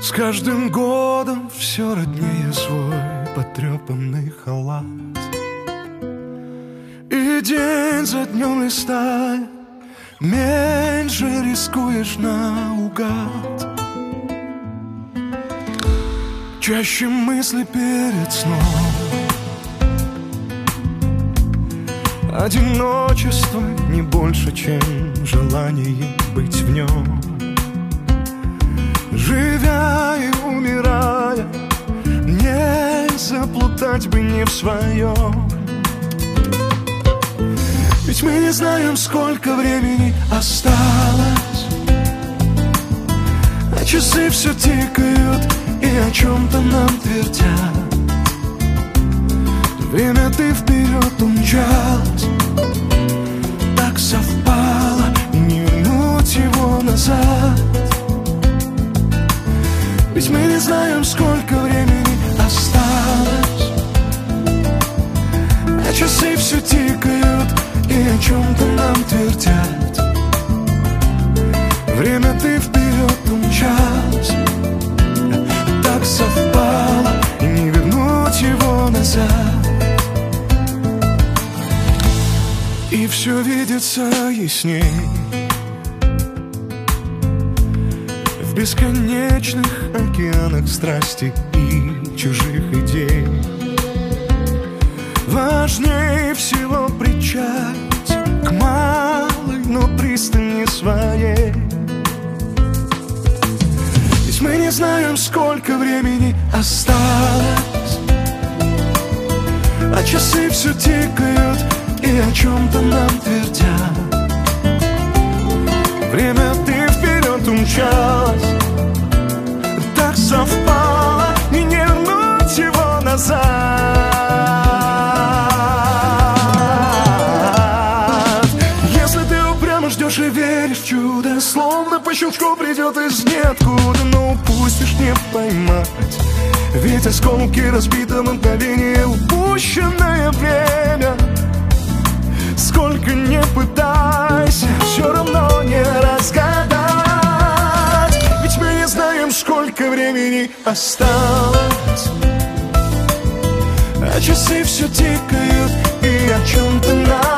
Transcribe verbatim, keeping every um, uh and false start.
С каждым годом все роднее свой потрепанный халат, и день за днем листая, меньше рискуешь наугад. Чаще мысли перед сном, одиночество не больше, чем желание быть в нем. Живя и умирая, не заплутать бы не в своем. Ведь мы не знаем, сколько времени осталось, а часы все тикают и о чем-то нам твердят. Время ты вперед умчалась, так совпало, и не вернуть его назад. Ведь мы не знаем, сколько времени осталось, а часы все тикают и о чем-то нам твердят. Время ты вперед умчалась, так совпало, и не вернуть его назад. И все видится ясней в бесконечных океанах страсти и чужих идей. Важнее всего причалить к малой, но пристани своей. Ведь мы не знаем, сколько времени осталось, а часы все тикают и о чем-то нам твердят. Время ты вперед умчалась, так совпало, и не вернуть его назад. Если ты упрямо ждешь и веришь в чудо, словно по щелчку придет из ниоткуда, но упустишь не поймать. Ведь осколки разбитого мгновения, упущенное время. Сколько не пытайся, все равно не разгадать. Ведь мы не знаем, сколько времени осталось, а часы все тикают и о чем-то нам